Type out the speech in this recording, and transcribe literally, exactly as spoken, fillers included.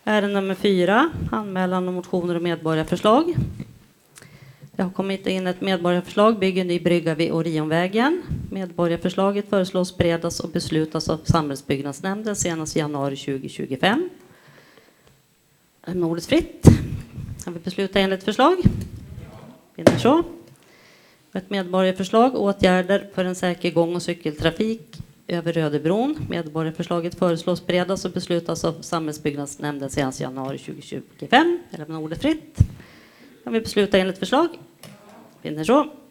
Ärende nummer fyra, anmälan om motioner och medborgarförslag. Det har kommit in ett medborgarförslag, bygger ny brygga vid Orionvägen. Medborgarförslaget föreslås beredas och beslutas av samhällsbyggnadsnämnden senast i januari tjugo tjugofem. Är ordet fritt? Kan vi besluta enligt förslag? Vinner så. Ett medborgarförslag, åtgärder för en säker gång- och cykeltrafik över Rödebron. Medborgarförslaget föreslås beredas och beslutas av samhällsbyggnadsnämnden senast i januari tjugo tjugofem. Eller med ordet fritt. Kan vi besluta enligt förslag? Vinner så.